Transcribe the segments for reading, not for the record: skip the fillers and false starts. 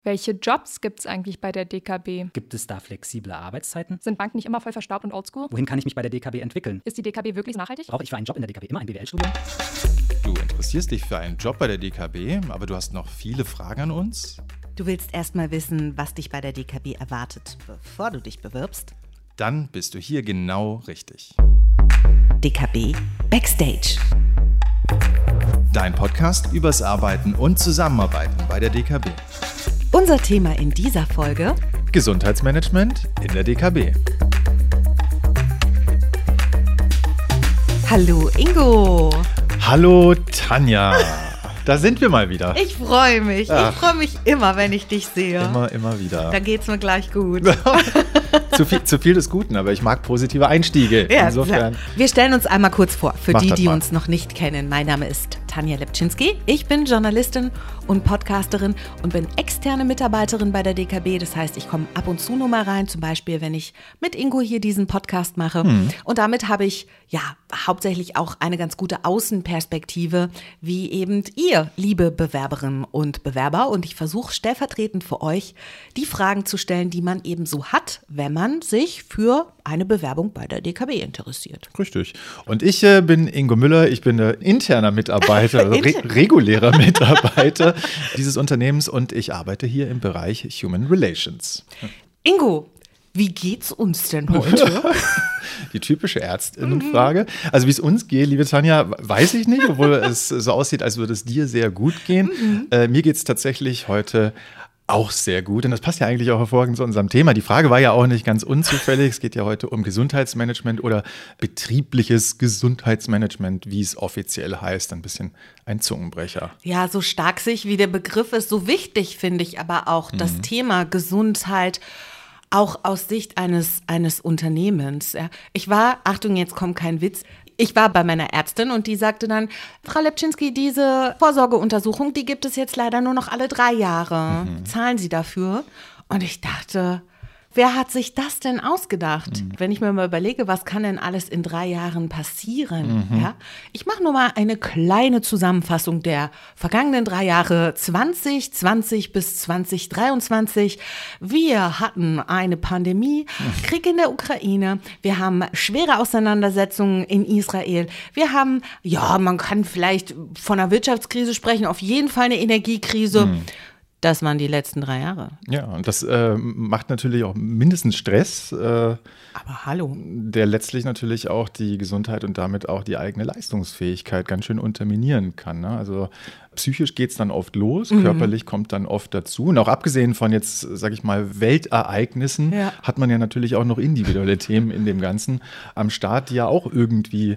Welche Jobs gibt es eigentlich bei der DKB? Gibt es da flexible Arbeitszeiten? Sind Banken nicht immer voll verstaubt und oldschool? Wohin kann ich mich bei der DKB entwickeln? Ist die DKB wirklich nachhaltig? Brauche ich für einen Job in der DKB immer ein BWL-Studium? Du interessierst dich für einen Job bei der DKB, aber du hast noch viele Fragen an uns? Du willst erst mal wissen, was dich bei der DKB erwartet, bevor du dich bewirbst? Dann bist du hier genau richtig. DKB Backstage. Dein Podcast übers Arbeiten und Zusammenarbeiten bei der DKB. Unser Thema in dieser Folge: Gesundheitsmanagement in der DKB. Hallo Ingo. Hallo Tanja. Da sind wir mal wieder. Ich freue mich. Ach. Ich freue mich immer, wenn ich dich sehe. Immer wieder. Da geht's mir gleich gut. Zu viel des Guten, aber ich mag positive Einstiege. Ja, Insofern. klar. Wir stellen uns einmal kurz vor, für Mach die, das die mal. uns noch nicht kennen. Mein Name ist Tanja Lepczynski. Ich bin Journalistin und Podcasterin und bin externe Mitarbeiterin bei der DKB. Das heißt, ich komme ab und zu nur mal rein, zum Beispiel, wenn ich mit Ingo hier diesen Podcast mache. Und damit habe ich ja hauptsächlich auch eine ganz gute Außenperspektive, wie eben ihr, liebe Bewerberinnen und Bewerber. Und ich versuche stellvertretend für euch die Fragen zu stellen, die man eben so hat, wenn man sich für eine Bewerbung bei der DKB interessiert. Richtig. Und ich bin Ingo Müller, ich bin interner Mitarbeiter, also regulärer Mitarbeiter dieses Unternehmens und ich arbeite hier im Bereich Human Relations. Ingo, wie geht's uns denn heute? Die typische Ärztinnenfrage. Also wie es uns geht, liebe Tanja, weiß ich nicht, obwohl es so aussieht, als würde es dir sehr gut gehen. Mir geht es tatsächlich heute auch sehr gut. Und das passt ja eigentlich auch hervorragend zu unserem Thema. Die Frage war ja auch nicht ganz unzufällig. Es geht ja heute um Gesundheitsmanagement oder betriebliches Gesundheitsmanagement, wie es offiziell heißt. Ein bisschen ein Zungenbrecher. Ja, so stark sich wie der Begriff ist, so wichtig finde ich aber auch das Thema Gesundheit, auch aus Sicht eines Unternehmens. Ja. Ich war, Achtung, jetzt kommt kein Witz, ich war bei meiner Ärztin und die sagte dann, Frau Lepczynski, diese Vorsorgeuntersuchung, die gibt es jetzt leider nur noch alle 3 Jahre. Zahlen Sie dafür? Und ich dachte, wer hat sich das denn ausgedacht? Wenn ich mir mal überlege, was kann denn alles in 3 Jahren passieren? Ja? Ich mache nur mal eine kleine Zusammenfassung der vergangenen 3 Jahre 2020 bis 2023. Wir hatten eine Pandemie, Krieg in der Ukraine, wir haben schwere Auseinandersetzungen in Israel, wir haben, ja, man kann vielleicht von einer Wirtschaftskrise sprechen, auf jeden Fall eine Energiekrise. Das waren die letzten 3 Jahre. Ja, und das macht natürlich auch mindestens Stress, Aber hallo. der letztlich natürlich auch die Gesundheit und damit auch die eigene Leistungsfähigkeit ganz schön unterminieren kann. Ne? Also psychisch geht es dann oft los, körperlich kommt dann oft dazu. Und auch abgesehen von jetzt, sage ich mal, Weltereignissen, hat man ja natürlich auch noch individuelle Themen in dem Ganzen am Start, die ja auch irgendwie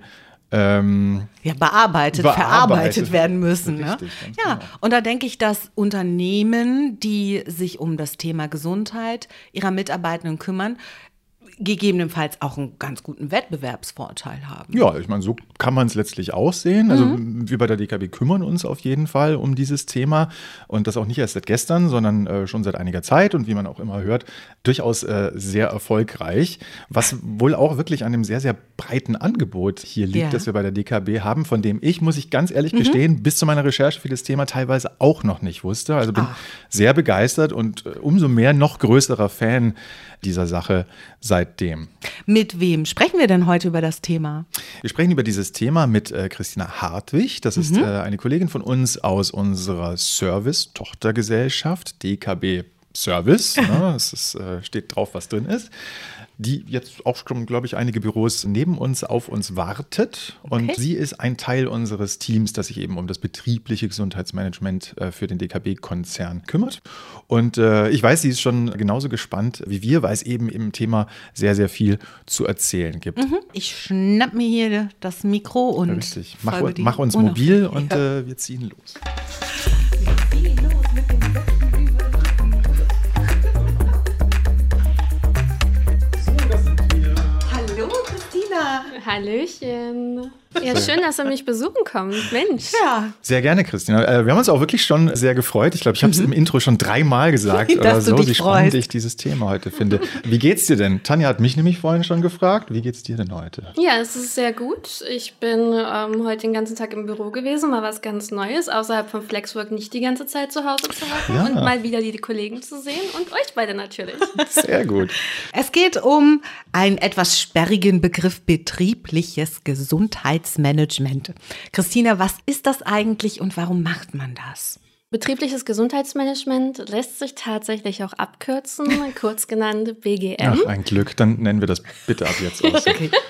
verarbeitet werden müssen. Richtig, Ne? ganz Ja, genau. und da denke ich, dass Unternehmen, die sich um das Thema Gesundheit ihrer Mitarbeitenden kümmern, gegebenenfalls auch einen ganz guten Wettbewerbsvorteil haben. Ja, ich meine, so kann man es letztlich auch sehen. Also wir bei der DKB kümmern uns auf jeden Fall um dieses Thema und das auch nicht erst seit gestern, sondern schon seit einiger Zeit und wie man auch immer hört, durchaus sehr erfolgreich, was wohl auch wirklich an einem sehr, sehr breiten Angebot hier liegt, Ja. das wir bei der DKB haben, von dem ich, muss ich ganz ehrlich gestehen, bis zu meiner Recherche für das Thema teilweise auch noch nicht wusste. Also bin sehr begeistert und umso mehr noch größerer Fan dieser Sache seitdem. Mit wem sprechen wir denn heute über das Thema? Wir sprechen über dieses Thema mit Christina Hartwig. Das ist eine Kollegin von uns aus unserer Service-Tochtergesellschaft, DKB Service. Ne? Es steht drauf, was drin ist. Die jetzt auch schon, glaube ich, einige Büros neben uns auf uns wartet. Und Okay. sie ist ein Teil unseres Teams, das sich eben um das betriebliche Gesundheitsmanagement für den DKB-Konzern kümmert. Und ich weiß, sie ist schon genauso gespannt wie wir, weil es eben im Thema sehr, sehr viel zu erzählen gibt. Ich schnapp mir hier das Mikro und Richtig. folge Mach uns die mobil Unaufsicht. und wir ziehen los. Hallo Christina. Hallöchen. Ja, schön, dass ihr mich besuchen kommt. Mensch. Ja. Sehr gerne, Christina. Wir haben uns auch wirklich schon sehr gefreut. Ich glaube, ich habe es im Intro schon 3-mal gesagt oder Dass du so, dich wie spannend freust. ich dieses Thema heute finde. Wie geht's dir denn? Tanja hat mich nämlich vorhin schon gefragt. Wie geht's dir denn heute? Ja, es ist sehr gut. Ich bin heute den ganzen Tag im Büro gewesen, mal was ganz Neues, außerhalb von Flexwork nicht die ganze Zeit zu Hause zu hocken Ja. und mal wieder die Kollegen zu sehen und euch beide natürlich. Sehr gut. Es geht um einen etwas sperrigen Begriff betriebliches Gesundheitsmanagement. Christina, was ist das eigentlich und warum macht man das? Betriebliches Gesundheitsmanagement lässt sich tatsächlich auch abkürzen, kurz genannt BGM. Ach, ein Glück. Dann nennen wir das bitte ab jetzt auch so.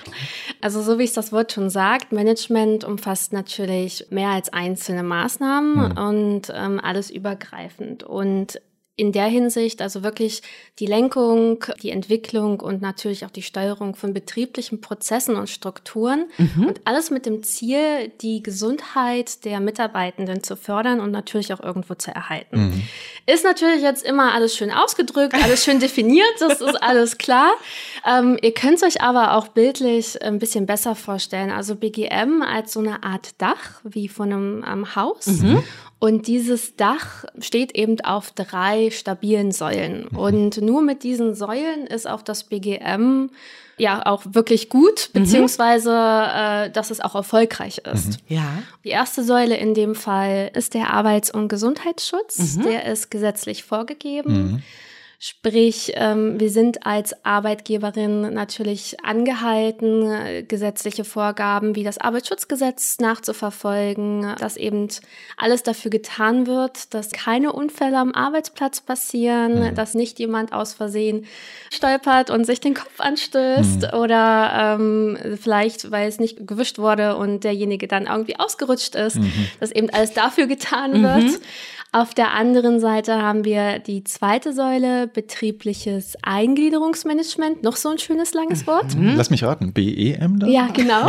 Also so wie es das Wort schon sagt, Management umfasst natürlich mehr als einzelne Maßnahmen und alles übergreifend. Und in der Hinsicht also wirklich die Lenkung, die Entwicklung und natürlich auch die Steuerung von betrieblichen Prozessen und Strukturen und alles mit dem Ziel, die Gesundheit der Mitarbeitenden zu fördern und natürlich auch irgendwo zu erhalten. Ist natürlich jetzt immer alles schön ausgedrückt, alles schön definiert, das ist alles klar. Ihr könnt es euch aber auch bildlich ein bisschen besser vorstellen. Also BGM als so eine Art Dach, wie von einem Haus. Und dieses Dach steht eben auf 3 stabilen Säulen. Und nur mit diesen Säulen ist auch das BGM ja auch wirklich gut, beziehungsweise dass es auch erfolgreich ist. Ja. Die erste Säule in dem Fall ist der Arbeits- und Gesundheitsschutz. Der ist gesetzlich vorgegeben. Sprich, wir sind als Arbeitgeberin natürlich angehalten, gesetzliche Vorgaben wie das Arbeitsschutzgesetz nachzuverfolgen, dass eben alles dafür getan wird, dass keine Unfälle am Arbeitsplatz passieren, dass nicht jemand aus Versehen stolpert und sich den Kopf anstößt oder vielleicht, weil es nicht gewischt wurde und derjenige dann irgendwie ausgerutscht ist, dass eben alles dafür getan wird. Auf der anderen Seite haben wir die zweite Säule, betriebliches Eingliederungsmanagement. Noch so ein schönes langes Wort. Lass mich raten. BEM dann? Ja, genau.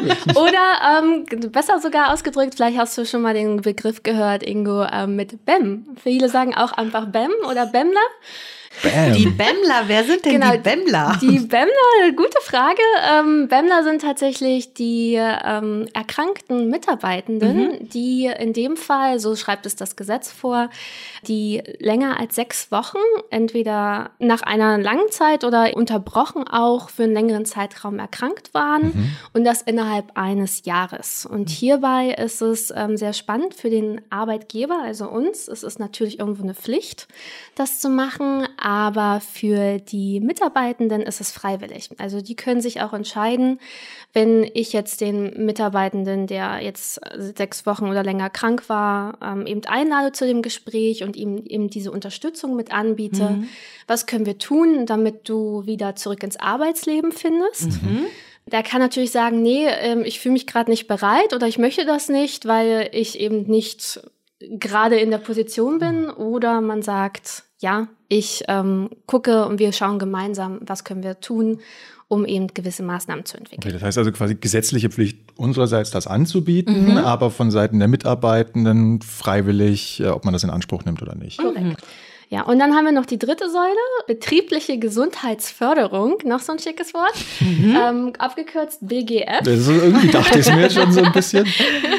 Oder besser sogar ausgedrückt, vielleicht hast du schon mal den Begriff gehört, Ingo, mit BEM. Viele sagen auch einfach BEM oder BEMler. Bam. Die Bämmler, wer sind denn die Bämmler? Die Bämmler, gute Frage. Bämmler sind tatsächlich die erkrankten Mitarbeitenden, die in dem Fall, so schreibt es das Gesetz vor, die länger als 6 Wochen entweder nach einer langen Zeit oder unterbrochen auch für einen längeren Zeitraum erkrankt waren und das innerhalb eines Jahres. Und hierbei ist es sehr spannend für den Arbeitgeber, also uns. Es ist natürlich irgendwo eine Pflicht, das zu machen, aber für die Mitarbeitenden ist es freiwillig. Also die können sich auch entscheiden, wenn ich jetzt den Mitarbeitenden, der jetzt 6 Wochen oder länger krank war, eben einlade zu dem Gespräch und ihm eben diese Unterstützung mit anbiete. Was können wir tun, damit du wieder zurück ins Arbeitsleben findest? Der kann natürlich sagen, nee, ich fühle mich gerade nicht bereit oder ich möchte das nicht, weil ich eben nicht gerade in der Position bin. Oder man sagt, ja, ich gucke und wir schauen gemeinsam, was können wir tun, um eben gewisse Maßnahmen zu entwickeln. Okay, das heißt also quasi gesetzliche Pflicht unsererseits, das anzubieten, aber von Seiten der Mitarbeitenden freiwillig, ob man das in Anspruch nimmt oder nicht. Korrekt. Ja, und dann haben wir noch die dritte Säule, betriebliche Gesundheitsförderung, noch so ein schickes Wort, abgekürzt BGF. Also irgendwie dachte ich es mir jetzt schon so ein bisschen.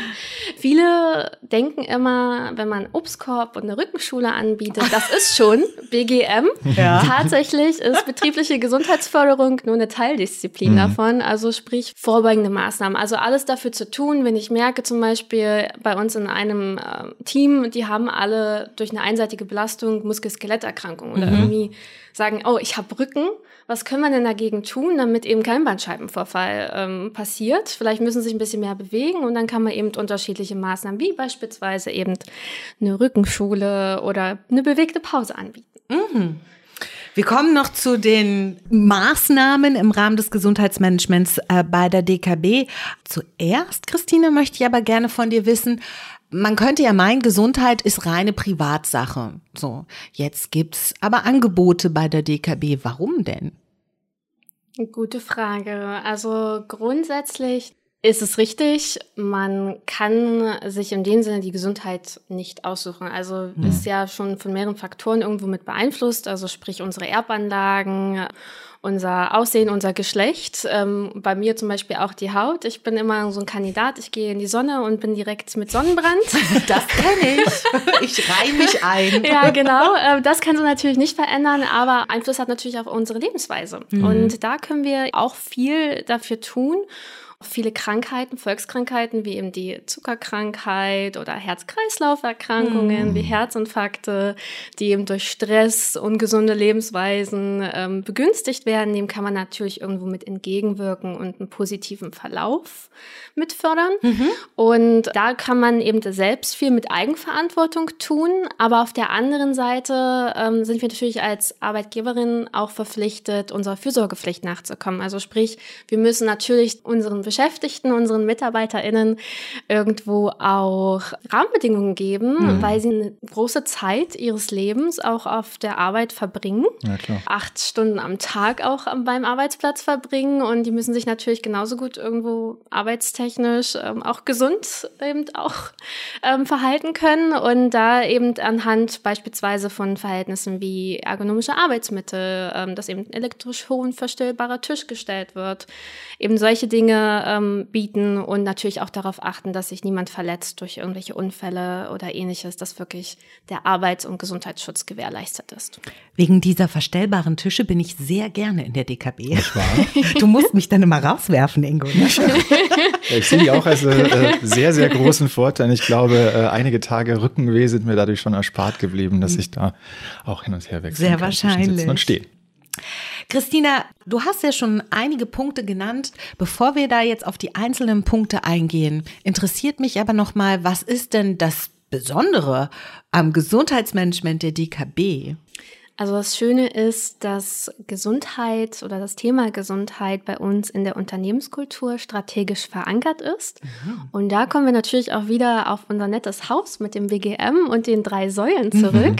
Viele denken immer, wenn man Obstkorb und eine Rückenschule anbietet, das ist schon BGM. Ja. Tatsächlich ist betriebliche Gesundheitsförderung nur eine Teildisziplin davon, also sprich vorbeugende Maßnahmen. Also alles dafür zu tun, wenn ich merke zum Beispiel bei uns in einem Team, die haben alle durch eine einseitige Belastung Muskel-Skeletterkrankungen oder irgendwie sagen, oh, ich habe Rücken. Was können wir denn dagegen tun, damit eben kein Bandscheibenvorfall passiert? Vielleicht müssen sie sich ein bisschen mehr bewegen und dann kann man eben unterschiedliche Maßnahmen, wie beispielsweise eben eine Rückenschule oder eine bewegte Pause anbieten. Wir kommen noch zu den Maßnahmen im Rahmen des Gesundheitsmanagements bei der DKB. Zuerst, Christine, möchte ich aber gerne von dir wissen, man könnte ja meinen, Gesundheit ist reine Privatsache. So, jetzt gibt's aber Angebote bei der DKB. Warum denn? Gute Frage. Also grundsätzlich Ist es richtig? Man kann sich in dem Sinne die Gesundheit nicht aussuchen. Also ist ja schon von mehreren Faktoren irgendwo mit beeinflusst. Also sprich unsere Erbanlagen, unser Aussehen, unser Geschlecht. Bei mir zum Beispiel auch die Haut. Ich bin immer so ein Kandidat. Ich gehe in die Sonne und bin direkt mit Sonnenbrand. Das kenne ich. Ich reihe mich ein. Ja, genau. Das kannst du natürlich nicht verändern, aber Einfluss hat natürlich auf unsere Lebensweise. Und da können wir auch viel dafür tun. Viele Krankheiten, Volkskrankheiten, wie eben die Zuckerkrankheit oder Herz-Kreislauf-Erkrankungen, wie Herzinfarkte, die eben durch Stress, ungesunde Lebensweisen begünstigt werden, dem kann man natürlich irgendwo mit entgegenwirken und einen positiven Verlauf mit fördern. Und da kann man eben selbst viel mit Eigenverantwortung tun, aber auf der anderen Seite sind wir natürlich als Arbeitgeberin auch verpflichtet, unserer Fürsorgepflicht nachzukommen. Also sprich, wir müssen natürlich unseren Beschäftigten, unseren MitarbeiterInnen irgendwo auch Rahmenbedingungen geben, weil sie eine große Zeit ihres Lebens auch auf der Arbeit verbringen. Ja, klar. 8 Stunden am Tag auch beim Arbeitsplatz verbringen und die müssen sich natürlich genauso gut irgendwo arbeitstechnisch auch gesund eben auch verhalten können und da eben anhand beispielsweise von Verhältnissen wie ergonomische Arbeitsmittel, dass eben elektrisch hochverstellbarer Tisch gestellt wird, eben solche Dinge bieten und natürlich auch darauf achten, dass sich niemand verletzt durch irgendwelche Unfälle oder ähnliches, dass wirklich der Arbeits- und Gesundheitsschutz gewährleistet ist. Wegen dieser verstellbaren Tische bin ich sehr gerne in der DKB. Du musst mich dann immer rauswerfen, Ingo. Ja, ich sehe die auch als sehr, sehr großen Vorteil. Ich glaube, einige Tage Rückenweh sind mir dadurch schon erspart geblieben, dass ich da auch hin und her wechseln sehr kann. Sehr wahrscheinlich. Sitzen und stehen. Christina, du hast ja schon einige Punkte genannt. Bevor wir da jetzt auf die einzelnen Punkte eingehen, interessiert mich aber nochmal, was ist denn das Besondere am Gesundheitsmanagement der DKB? Also das Schöne ist, dass Gesundheit oder das Thema Gesundheit bei uns in der Unternehmenskultur strategisch verankert ist. Und da kommen wir natürlich auch wieder auf unser nettes Haus mit dem BGM und den 3 Säulen zurück,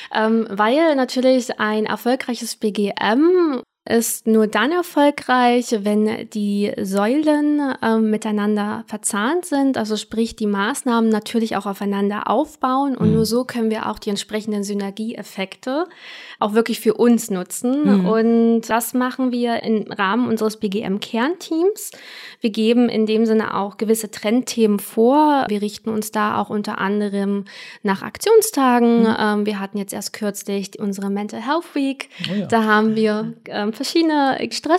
weil natürlich ein erfolgreiches BGM ist nur dann erfolgreich, wenn die Säulen miteinander verzahnt sind, also sprich die Maßnahmen natürlich auch aufeinander aufbauen und nur so können wir auch die entsprechenden Synergieeffekte auch wirklich für uns nutzen und das machen wir im Rahmen unseres BGM-Kernteams. Wir geben in dem Sinne auch gewisse Trendthemen vor. Wir richten uns da auch unter anderem nach Aktionstagen. Wir hatten jetzt erst kürzlich unsere Mental Health Week. Oh ja. Da haben wir verschiedene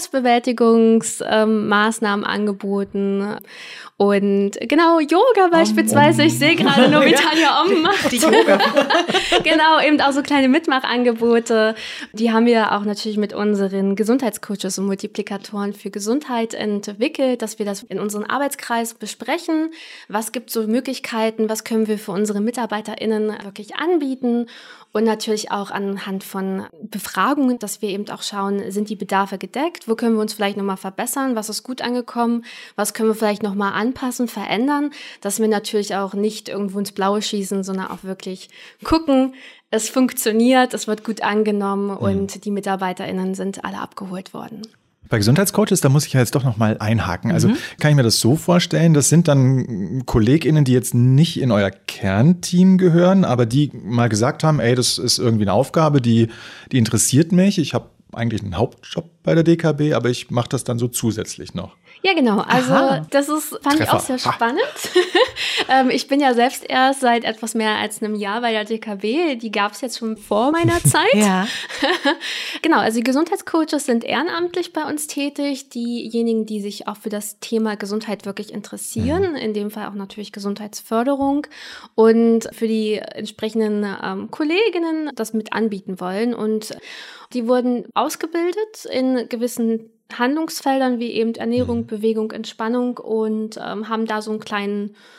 Stressbewältigungsmaßnahmen angeboten. Und genau, Yoga beispielsweise. Ich sehe gerade nur, wie Tanja macht. Die Yoga. Genau, eben auch so kleine Mitmachangebote. Die haben wir auch natürlich mit unseren Gesundheitscoaches und Multiplikatoren für Gesundheit entwickelt, dass wir das in unserem Arbeitskreis besprechen. Was gibt es so Möglichkeiten? Was können wir für unsere MitarbeiterInnen wirklich anbieten? Und natürlich auch anhand von Befragungen, dass wir eben auch schauen, sind die Bedarfe gedeckt? Wo können wir uns vielleicht nochmal verbessern? Was ist gut angekommen? Was können wir vielleicht nochmal anpassen, verändern? Dass wir natürlich auch nicht irgendwo ins Blaue schießen, sondern auch wirklich gucken, es funktioniert, es wird gut angenommen und die MitarbeiterInnen sind alle abgeholt worden. Bei Gesundheitscoaches, da muss ich ja jetzt doch noch mal einhaken. Also kann ich mir das so vorstellen, das sind dann KollegInnen, die jetzt nicht in euer Kernteam gehören, aber die mal gesagt haben, ey, das ist irgendwie eine Aufgabe, die interessiert mich. Ich habe eigentlich einen Hauptjob bei der DKB, aber ich mache das dann so zusätzlich noch. Ja, genau. Also das fand ich auch sehr spannend. Ich bin ja selbst erst seit etwas mehr als einem Jahr bei der DKB. Die gab es jetzt schon vor meiner Zeit. Ja. Genau, also die Gesundheitscoaches sind ehrenamtlich bei uns tätig. Diejenigen, die sich auch für das Thema Gesundheit wirklich interessieren, in dem Fall auch natürlich Gesundheitsförderung und für die entsprechenden Kolleginnen das mit anbieten wollen. Und die wurden ausgebildet in gewissen Handlungsfeldern wie eben Ernährung, Bewegung, Entspannung und haben da so einen kleinen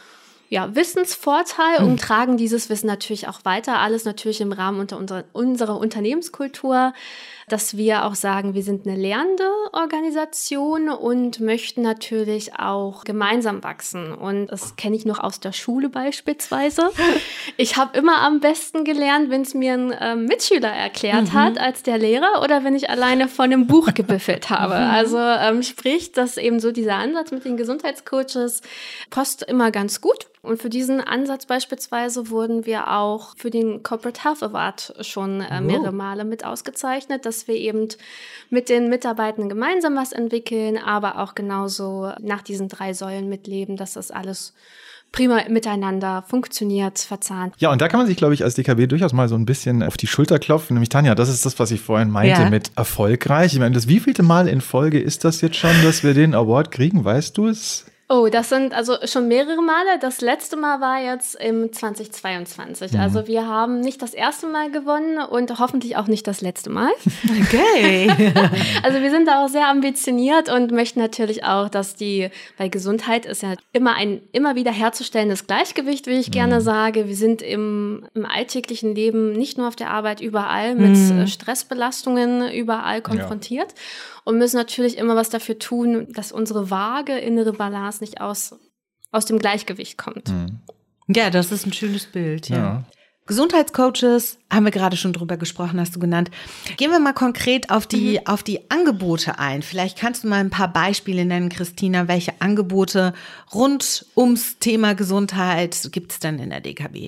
Wissensvorteil und tragen dieses Wissen natürlich auch weiter. Alles natürlich im Rahmen unserer Unternehmenskultur, dass wir auch sagen, wir sind eine lernende Organisation und möchten natürlich auch gemeinsam wachsen. Und das kenne ich noch aus der Schule beispielsweise. Ich habe immer am besten gelernt, wenn es mir ein Mitschüler erklärt hat, als der Lehrer oder wenn ich alleine von einem Buch gebüffelt habe. Also sprich, dass eben so dieser Ansatz mit den Gesundheitscoaches passt immer ganz gut. Und für diesen Ansatz beispielsweise wurden wir auch für den Corporate Health Award schon mehrere Male mit ausgezeichnet, dass wir eben mit den Mitarbeitenden gemeinsam was entwickeln, aber auch genauso nach diesen 3 Säulen mitleben, dass das alles prima miteinander funktioniert, verzahnt. Ja, und da kann man sich, glaube ich, als DKB durchaus mal so ein bisschen auf die Schulter klopfen. Nämlich, Tanja, das ist das, was ich vorhin meinte mit erfolgreich. Ich meine, das wievielte Mal in Folge ist das jetzt schon, dass wir den Award kriegen? Weißt du es? Oh, das sind also schon mehrere Male. Das letzte Mal war jetzt im 2022. Also wir haben nicht das erste Mal gewonnen und hoffentlich auch nicht das letzte Mal. Okay. Also wir sind da auch sehr ambitioniert und möchten natürlich auch, dass bei Gesundheit ist ja immer wieder herzustellendes Gleichgewicht, wie ich gerne sage. Wir sind im alltäglichen Leben nicht nur auf der Arbeit überall mit Stressbelastungen überall konfrontiert. Ja. Und müssen natürlich immer was dafür tun, dass unsere vage innere Balance nicht aus dem Gleichgewicht kommt. Ja, das ist ein schönes Bild. Ja. Gesundheitscoaches, haben wir gerade schon drüber gesprochen, hast du genannt. Gehen wir mal konkret auf die Angebote ein. Vielleicht kannst du mal ein paar Beispiele nennen, Christina. Welche Angebote rund ums Thema Gesundheit gibt es denn in der DKB?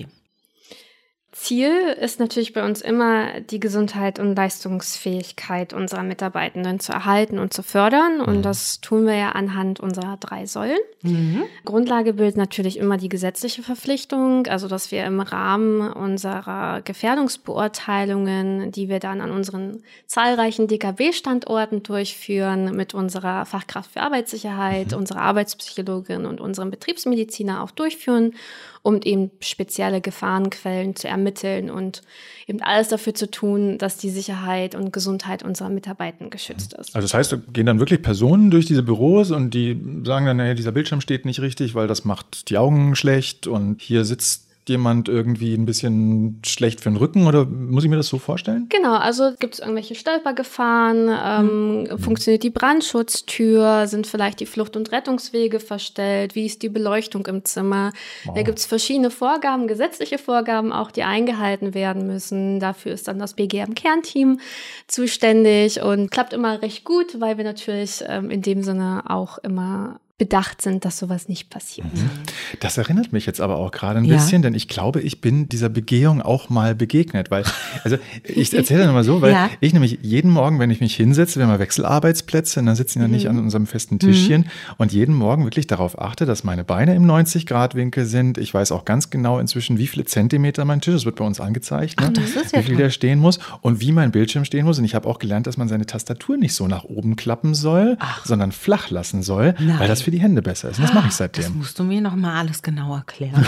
Ziel ist natürlich bei uns immer, die Gesundheit und Leistungsfähigkeit unserer Mitarbeitenden zu erhalten und zu fördern. Und das tun wir ja anhand unserer 3 Säulen. Grundlage bildet natürlich immer die gesetzliche Verpflichtung, also dass wir im Rahmen unserer Gefährdungsbeurteilungen, die wir dann an unseren zahlreichen DKB-Standorten durchführen, mit unserer Fachkraft für Arbeitssicherheit, unserer Arbeitspsychologin und unserem Betriebsmediziner auch durchführen, um eben spezielle Gefahrenquellen zu ermitteln und eben alles dafür zu tun, dass die Sicherheit und Gesundheit unserer Mitarbeitenden geschützt ist. Also das heißt, da gehen dann wirklich Personen durch diese Büros und die sagen dann, naja, dieser Bildschirm steht nicht richtig, weil das macht die Augen schlecht und hier sitzt jemand irgendwie ein bisschen schlecht für den Rücken, oder muss ich mir das so vorstellen? Genau, also gibt es irgendwelche Stolpergefahren, funktioniert die Brandschutztür, sind vielleicht die Flucht- und Rettungswege verstellt, wie ist die Beleuchtung im Zimmer? Da gibt es verschiedene Vorgaben, gesetzliche Vorgaben auch, die eingehalten werden müssen. Dafür ist dann das BGM-Kernteam zuständig und klappt immer recht gut, weil wir natürlich in dem Sinne auch immer bedacht sind, dass sowas nicht passiert. Das erinnert mich jetzt aber auch gerade ein bisschen, denn ich glaube, ich bin dieser Begehung auch mal begegnet, weil, also ich erzähle das mal so, weil ich nämlich jeden Morgen, wenn ich mich hinsetze, wir haben ja Wechselarbeitsplätze, und dann sitzen ja nicht an unserem festen Tischchen und jeden Morgen wirklich darauf achte, dass meine Beine im 90-Grad-Winkel sind. Ich weiß auch ganz genau inzwischen, wie viele Zentimeter mein Tisch ist, das wird bei uns angezeigt, ne? Das ist ja wie viel der stehen muss und wie mein Bildschirm stehen muss. Und ich habe auch gelernt, dass man seine Tastatur nicht so nach oben klappen soll, sondern flach lassen soll, weil das für die Hände besser ist. Und das mache ich seitdem. Das musst du mir noch mal alles genau erklären.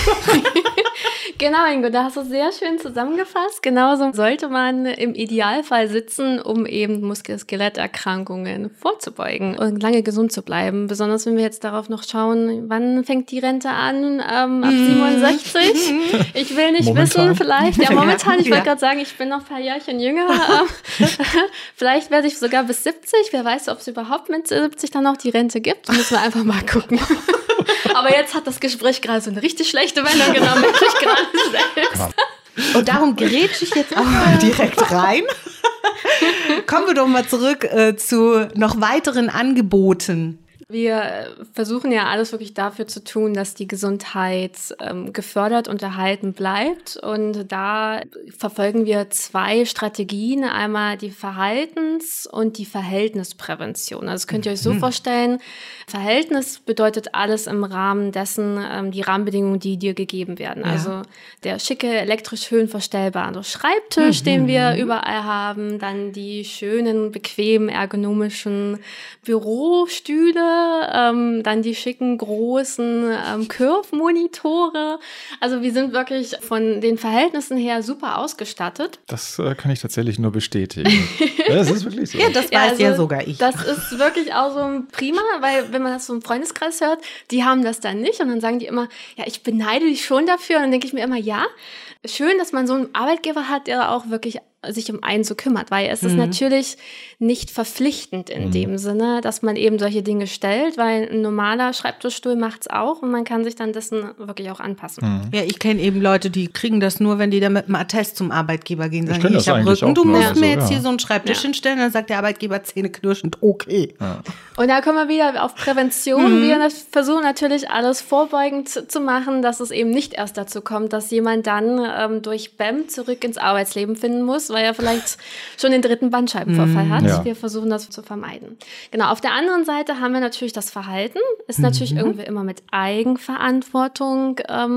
Genau, Ingo, da hast du sehr schön zusammengefasst. Genauso sollte man im Idealfall sitzen, um eben Muskel-Skeletterkrankungen vorzubeugen und lange gesund zu bleiben. Besonders wenn wir jetzt darauf noch schauen, wann fängt die Rente an? Ab 67? Ich will nicht wissen, vielleicht. Ja, momentan, ich wollte gerade sagen, ich bin noch ein paar Jährchen jünger. Vielleicht werde ich sogar bis 70. Wer weiß, ob es überhaupt mit 70 dann noch die Rente gibt. Müssen wir einfach mal gucken. Aber jetzt hat das Gespräch gerade so eine richtig schlechte Wendung genommen, merke ich gerade selbst. Und darum grätsche ich jetzt auch mal direkt rein. Kommen wir doch mal zurück zu noch weiteren Angeboten. Wir versuchen ja alles wirklich dafür zu tun, dass die Gesundheit gefördert und erhalten bleibt. Und da verfolgen wir 2 Strategien. Einmal die Verhaltens- und die Verhältnisprävention. Also das könnt ihr euch so vorstellen. Verhältnis bedeutet alles im Rahmen dessen, die Rahmenbedingungen, die dir gegeben werden. Ja. Also der schicke, elektrisch höhenverstellbare Schreibtisch, den wir überall haben. Dann die schönen, bequemen, ergonomischen Bürostühle, dann die schicken großen Curve-Monitore. Also wir sind wirklich von den Verhältnissen her super ausgestattet. Das kann ich tatsächlich nur bestätigen. Ja, das ist wirklich so. Ja, das weiß ja sogar ich. Das ist wirklich auch so prima, weil wenn man das so im Freundeskreis hört, die haben das dann nicht und dann sagen die immer, ja, ich beneide dich schon dafür. Und dann denke ich mir immer, ja, schön, dass man so einen Arbeitgeber hat, der auch wirklich sich um einen so kümmert, weil es ist natürlich nicht verpflichtend in dem Sinne, dass man eben solche Dinge stellt, weil ein normaler Schreibtischstuhl macht's auch und man kann sich dann dessen wirklich auch anpassen. Ja, ich kenne eben Leute, die kriegen das nur, wenn die da mit einem Attest zum Arbeitgeber gehen, sagen, kenn ich das habe eigentlich Rücken, auch du nur musst so, mir jetzt ja. hier so einen Schreibtisch hinstellen, dann sagt der Arbeitgeber zähneknirschend, okay. Ja. Und da kommen wir wieder auf Prävention. Wir versuchen natürlich alles vorbeugend zu machen, dass es eben nicht erst dazu kommt, dass jemand dann durch BEM zurück ins Arbeitsleben finden muss, weil er vielleicht schon den 3. Bandscheibenvorfall hat. Ja. Wir versuchen das zu vermeiden. Genau, auf der anderen Seite haben wir natürlich das Verhalten. Ist natürlich irgendwie immer mit Eigenverantwortung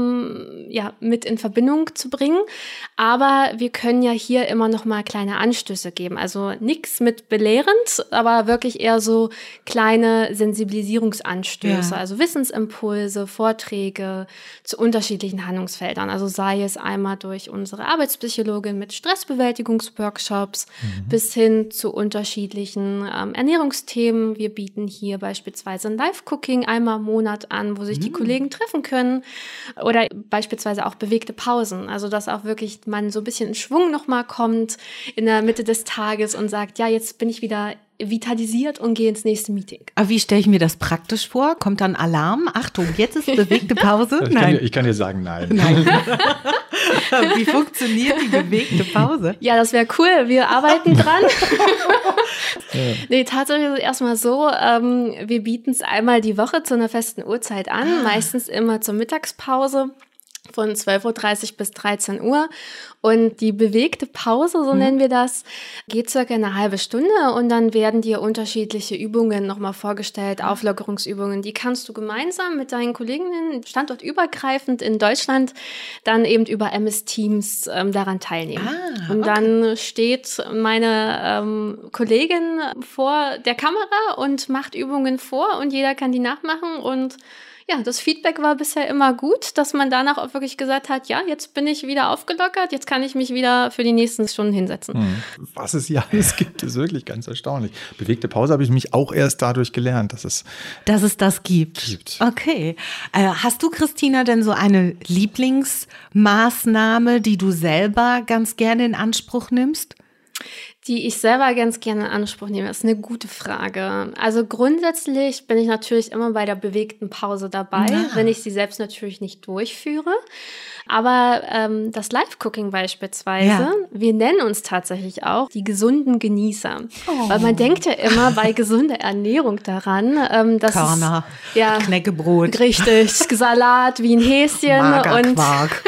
mit in Verbindung zu bringen. Aber wir können ja hier immer noch mal kleine Anstöße geben. Also nichts mit belehrend, aber wirklich eher so kleine Sensibilisierungsanstöße. Ja. Also Wissensimpulse, Vorträge zu unterschiedlichen Handlungsfeldern. Also sei es einmal durch unsere Arbeitspsychologin mit Stressbewältigungsworkshops bis hin zu unterschiedlichen Ernährungsthemen. Wir bieten hier beispielsweise ein Live-Cooking einmal im Monat an, wo sich die Kollegen treffen können oder beispielsweise auch bewegte Pausen. Also dass auch wirklich man so ein bisschen in Schwung nochmal kommt in der Mitte des Tages und sagt, ja, jetzt bin ich wieder vitalisiert und gehe ins nächste Meeting. Aber wie stelle ich mir das praktisch vor? Kommt dann Alarm? Achtung, jetzt ist bewegte Pause? Ich kann dir sagen, nein. Wie funktioniert die bewegte Pause? Ja, das wäre cool. Wir arbeiten dran. Nee, tatsächlich ist es erstmal so, wir bieten es einmal die Woche zu einer festen Uhrzeit an, meistens immer zur Mittagspause von 12.30 Uhr bis 13 Uhr. Und die bewegte Pause, so nennen wir das, geht circa eine halbe Stunde und dann werden dir unterschiedliche Übungen nochmal vorgestellt, Auflockerungsübungen. Die kannst du gemeinsam mit deinen Kolleginnen standortübergreifend in Deutschland dann eben über MS Teams daran teilnehmen. Und dann steht meine Kollegin vor der Kamera und macht Übungen vor und jeder kann die nachmachen und ja, das Feedback war bisher immer gut, dass man danach auch wirklich gesagt hat, ja, jetzt bin ich wieder aufgelockert, jetzt kann ich mich wieder für die nächsten Stunden hinsetzen. Was es hier alles gibt, ist wirklich ganz erstaunlich. Bewegte Pause habe ich mich auch erst dadurch gelernt, dass es das gibt. Okay. Hast du, Christina, denn so eine Lieblingsmaßnahme, die du selber ganz gerne in Anspruch nimmst? Die ich selber ganz gerne in Anspruch nehme, ist eine gute Frage. Also grundsätzlich bin ich natürlich immer bei der bewegten Pause dabei, wenn ich sie selbst natürlich nicht durchführe. Aber das Live-Cooking beispielsweise, wir nennen uns tatsächlich auch die gesunden Genießer. Weil man denkt ja immer bei gesunder Ernährung daran, dass Körner, Knäckebrot, richtig, Salat wie ein Häschen Magerquark.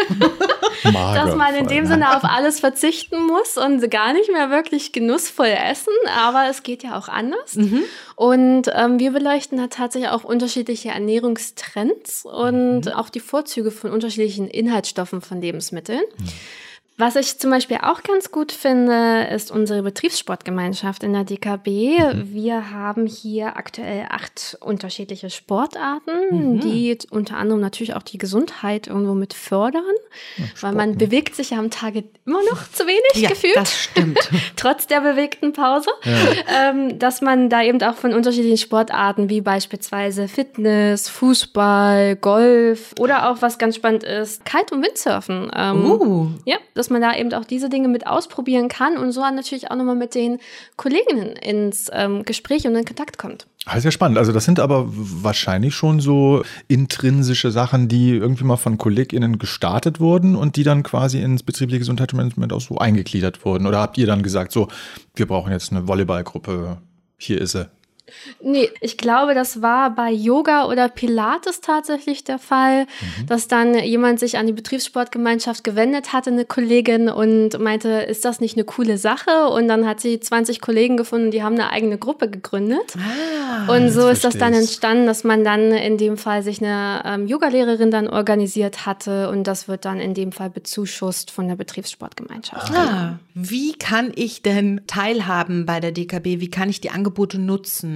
dass man in dem Sinne auf alles verzichten muss und gar nicht mehr wirklich genussvoll essen, aber es geht ja auch anders. Und wir beleuchten da tatsächlich auch unterschiedliche Ernährungstrends und auch die Vorzüge von unterschiedlichen Inhaltsstoffen von Lebensmitteln. Was ich zum Beispiel auch ganz gut finde, ist unsere Betriebssportgemeinschaft in der DKB. Wir haben hier aktuell 8 unterschiedliche Sportarten, die unter anderem natürlich auch die Gesundheit irgendwo mit fördern, weil man bewegt sich ja am Tage immer noch zu wenig gefühlt. Das stimmt. Trotz der bewegten Pause, dass man da eben auch von unterschiedlichen Sportarten wie beispielsweise Fitness, Fußball, Golf oder auch was ganz spannend ist, Kite- und Windsurfen. Ja, dass man da eben auch diese Dinge mit ausprobieren kann und so natürlich auch nochmal mit den Kolleginnen ins Gespräch und in Kontakt kommt. Das ist ja spannend. Also das sind aber wahrscheinlich schon so intrinsische Sachen, die irgendwie mal von KollegInnen gestartet wurden und die dann quasi ins betriebliche Gesundheitsmanagement auch so eingegliedert wurden. Oder habt ihr dann gesagt, so, wir brauchen jetzt eine Volleyballgruppe, hier ist sie? Nee, ich glaube, das war bei Yoga oder Pilates tatsächlich der Fall, dass dann jemand sich an die Betriebssportgemeinschaft gewendet hatte, eine Kollegin, und meinte, ist das nicht eine coole Sache? Und dann hat sie 20 Kollegen gefunden, die haben eine eigene Gruppe gegründet. Und so ist das dann entstanden, dass man dann in dem Fall sich eine Yogalehrerin dann organisiert hatte und das wird dann in dem Fall bezuschusst von der Betriebssportgemeinschaft. Wie kann ich denn teilhaben bei der DKB? Wie kann ich die Angebote nutzen?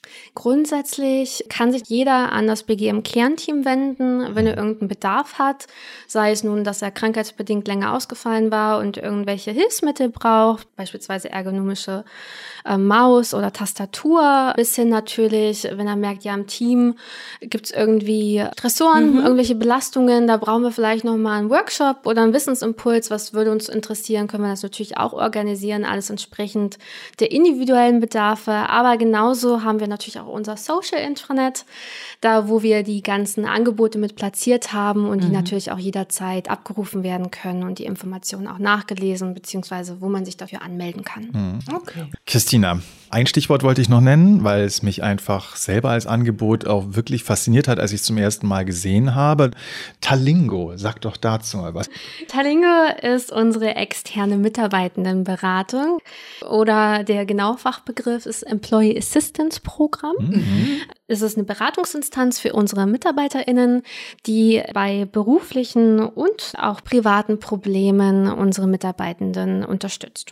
Grundsätzlich kann sich jeder an das BGM-Kernteam wenden, wenn er irgendeinen Bedarf hat, sei es nun, dass er krankheitsbedingt länger ausgefallen war und irgendwelche Hilfsmittel braucht, beispielsweise ergonomische Maus oder Tastatur, bis hin natürlich, wenn er merkt, ja, im Team gibt es irgendwie Stressoren, irgendwelche Belastungen, da brauchen wir vielleicht nochmal einen Workshop oder einen Wissensimpuls, was würde uns interessieren, können wir das natürlich auch organisieren, alles entsprechend der individuellen Bedarfe, aber genauso haben wir natürlich auch unser Social Intranet, da wo wir die ganzen Angebote mit platziert haben und die natürlich auch jederzeit abgerufen werden können und die Informationen auch nachgelesen, beziehungsweise wo man sich dafür anmelden kann. Okay. Christina, ein Stichwort wollte ich noch nennen, weil es mich einfach selber als Angebot auch wirklich fasziniert hat, als ich es zum ersten Mal gesehen habe. Talingo, sag doch dazu mal was. Talingo ist unsere externe Mitarbeitendenberatung oder der genaue Fachbegriff ist Employee Assistance Programm. Es ist eine Beratungsinstanz für unsere MitarbeiterInnen, die bei beruflichen und auch privaten Problemen unsere Mitarbeitenden unterstützt.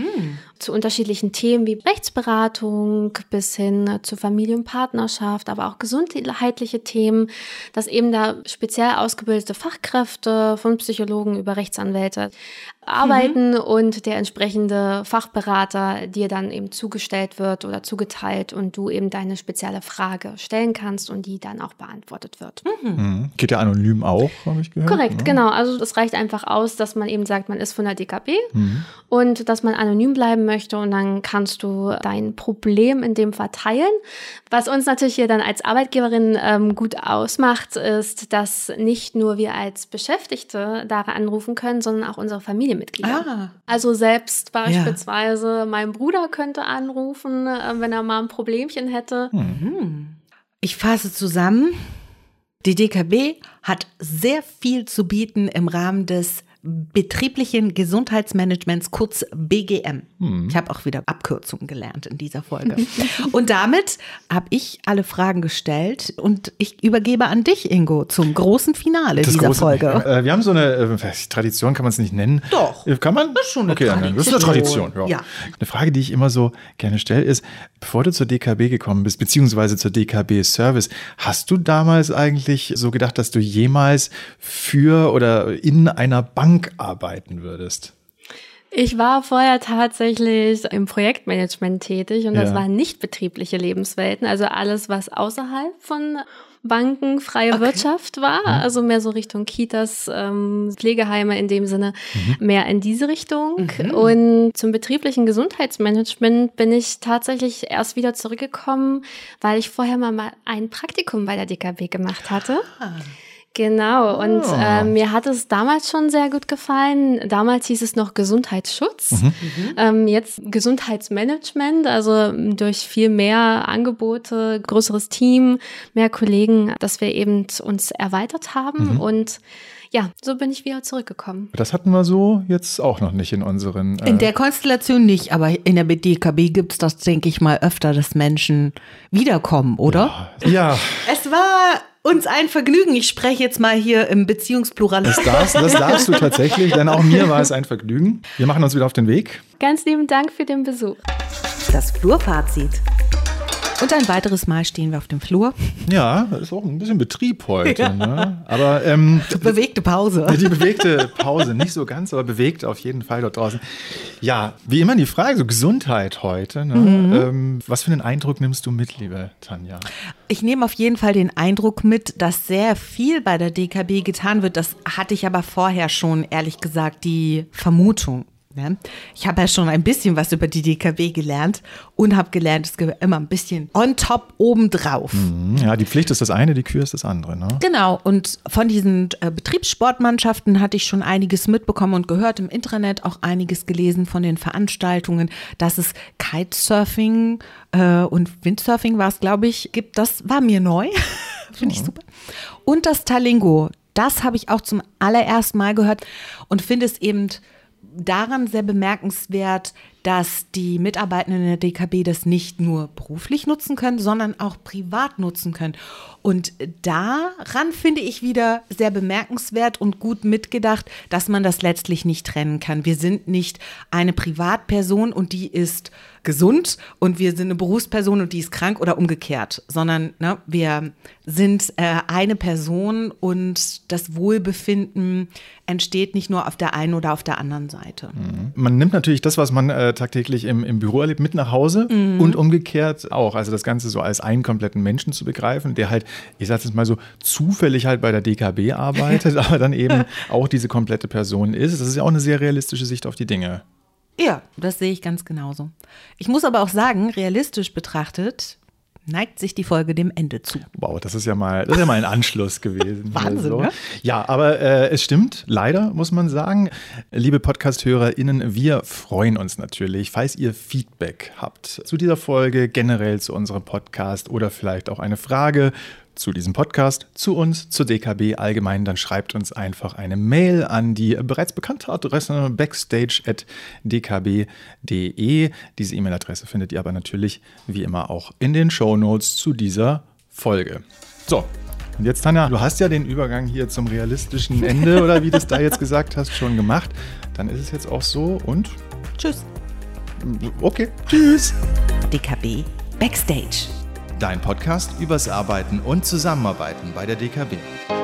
Zu unterschiedlichen Themen wie Rechtsberatung bis hin zu Familie und Partnerschaft, aber auch gesundheitliche Themen, dass eben da speziell ausgebildete Fachkräfte von Psychologen über Rechtsanwälte arbeiten und der entsprechende Fachberater dir dann eben zugestellt wird oder zugeteilt und du eben deine spezielle Frage stellen kannst und die dann auch beantwortet wird. Geht ja anonym auch, habe ich gehört. Korrekt, genau. Also es reicht einfach aus, dass man eben sagt, man ist von der DKB und dass man anonym bleiben möchte und dann kannst du dein Problem in dem Fall teilen. Was uns natürlich hier dann als Arbeitgeberin gut ausmacht, ist, dass nicht nur wir als Beschäftigte da anrufen können, sondern auch unsere Familienmitglieder. Also selbst beispielsweise mein Bruder könnte anrufen, wenn er mal ein Problemchen hätte. Ich fasse zusammen. Die DKB hat sehr viel zu bieten im Rahmen des betrieblichen Gesundheitsmanagements, kurz BGM. Ich habe auch wieder Abkürzungen gelernt in dieser Folge. Und damit habe ich alle Fragen gestellt und ich übergebe an dich, Ingo, zum großen Finale dieser Folge. Wir haben so eine Tradition, kann man es nicht nennen. Doch. Kann man? Das ist schon eine Tradition. Das ist eine Tradition, ja. Eine Frage, die ich immer so gerne stelle, ist, bevor du zur DKB gekommen bist, beziehungsweise zur DKB Service, hast du damals eigentlich so gedacht, dass du jemals für oder in einer Bank arbeiten würdest? Ich war vorher tatsächlich im Projektmanagement tätig und das waren nicht betriebliche Lebenswelten, also alles, was außerhalb von Banken, freie Wirtschaft war, also mehr so Richtung Kitas, Pflegeheime in dem Sinne, mehr in diese Richtung. Und zum betrieblichen Gesundheitsmanagement bin ich tatsächlich erst wieder zurückgekommen, weil ich vorher mal ein Praktikum bei der DKB gemacht hatte. Genau, und mir hat es damals schon sehr gut gefallen. Damals hieß es noch Gesundheitsschutz, jetzt Gesundheitsmanagement, also durch viel mehr Angebote, größeres Team, mehr Kollegen, dass wir eben uns erweitert haben und ja, so bin ich wieder zurückgekommen. Das hatten wir so jetzt auch noch nicht in unseren... In der Konstellation nicht, aber in der DKB gibt es das, denke ich mal, öfter, dass Menschen wiederkommen, oder? Ja. Es war uns ein Vergnügen. Ich spreche jetzt mal hier im Beziehungspluralismus. Das darfst du tatsächlich, denn auch mir war es ein Vergnügen. Wir machen uns wieder auf den Weg. Ganz lieben Dank für den Besuch. Das Flurfazit. Und ein weiteres Mal stehen wir auf dem Flur. Ja, das ist auch ein bisschen Betrieb heute. Ja. Ne? Aber bewegte Pause. Die bewegte Pause, nicht so ganz, aber bewegt auf jeden Fall dort draußen. Ja, wie immer die Frage, so Gesundheit heute. Ne? Was für einen Eindruck nimmst du mit, liebe Tanja? Ich nehme auf jeden Fall den Eindruck mit, dass sehr viel bei der DKB getan wird. Das hatte ich aber vorher schon, ehrlich gesagt, die Vermutung. Ja. Ich habe ja schon ein bisschen was über die DKB gelernt und habe gelernt, es gibt immer ein bisschen on top obendrauf. Ja, die Pflicht ist das eine, die Kür ist das andere. Ne? Genau, und von diesen Betriebssportmannschaften hatte ich schon einiges mitbekommen und gehört im Intranet, auch einiges gelesen von den Veranstaltungen, dass es Kitesurfing und Windsurfing war es, glaube ich, gibt. Das war mir neu, finde ich super. Und das Talingo, das habe ich auch zum allerersten Mal gehört und finde es eben daran sehr bemerkenswert, dass die Mitarbeitenden in der DKB das nicht nur beruflich nutzen können, sondern auch privat nutzen können. Und daran finde ich wieder sehr bemerkenswert und gut mitgedacht, dass man das letztlich nicht trennen kann. Wir sind nicht eine Privatperson und die ist gesund und wir sind eine Berufsperson und die ist krank oder umgekehrt, sondern wir sind eine Person und das Wohlbefinden entsteht nicht nur auf der einen oder auf der anderen Seite. Man nimmt natürlich das, was man tagtäglich im Büro erlebt, mit nach Hause und umgekehrt auch. Also das Ganze so als einen kompletten Menschen zu begreifen, der halt, ich sage jetzt mal so, zufällig halt bei der DKB arbeitet, aber dann eben auch diese komplette Person ist. Das ist ja auch eine sehr realistische Sicht auf die Dinge. Ja, das sehe ich ganz genauso. Ich muss aber auch sagen, realistisch betrachtet neigt sich die Folge dem Ende zu. Wow, das ist ja mal ein Anschluss gewesen. Wahnsinn, so. ne? Ja, aber es stimmt, leider muss man sagen. Liebe Podcast-HörerInnen, wir freuen uns natürlich, falls ihr Feedback habt zu dieser Folge, generell zu unserem Podcast oder vielleicht auch eine Frage zu diesem Podcast, zu uns, zur DKB allgemein, dann schreibt uns einfach eine Mail an die bereits bekannte Adresse backstage@dkb.de. Diese E-Mail-Adresse findet ihr aber natürlich wie immer auch in den Shownotes zu dieser Folge. So, und jetzt, Tanja, du hast ja den Übergang hier zum realistischen Ende oder wie du es da jetzt gesagt hast, schon gemacht. Dann ist es jetzt auch so und Tschüss. Okay, tschüss. DKB Backstage. Dein Podcast übers Arbeiten und Zusammenarbeiten bei der DKB.